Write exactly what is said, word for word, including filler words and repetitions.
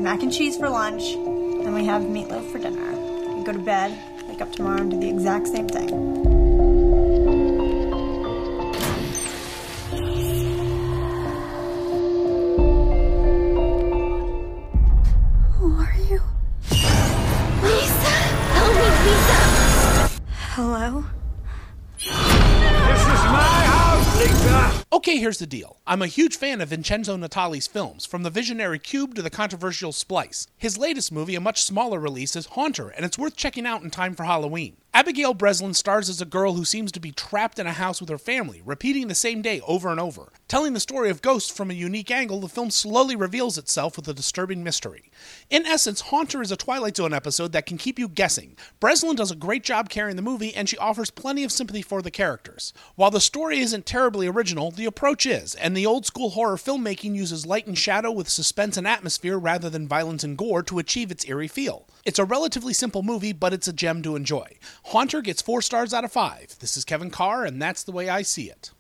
have mac and cheese for lunch, and we have meatloaf for dinner. We go to bed, wake up tomorrow, and do the exact same thing. Who are you? Lisa! Help me, Lisa! Hello? This is my house, Lisa! Okay, here's the deal. I'm a huge fan of Vincenzo Natali's films, from the visionary Cube to the controversial Splice. His latest movie, a much smaller release, is Haunter, and it's worth checking out in time for Halloween. Abigail Breslin stars as a girl who seems to be trapped in a house with her family, repeating the same day over and over. Telling the story of ghosts from a unique angle, the film slowly reveals itself with a disturbing mystery. In essence, Haunter is a Twilight Zone episode that can keep you guessing. Breslin does a great job carrying the movie, and she offers plenty of sympathy for the characters. While the story isn't terribly original, the approach is, and the old-school horror filmmaking uses light and shadow with suspense and atmosphere rather than violence and gore to achieve its eerie feel. It's a relatively simple movie, but it's a gem to enjoy. Haunter gets four stars out of five. This is Kevin Carr, and that's the way I see it.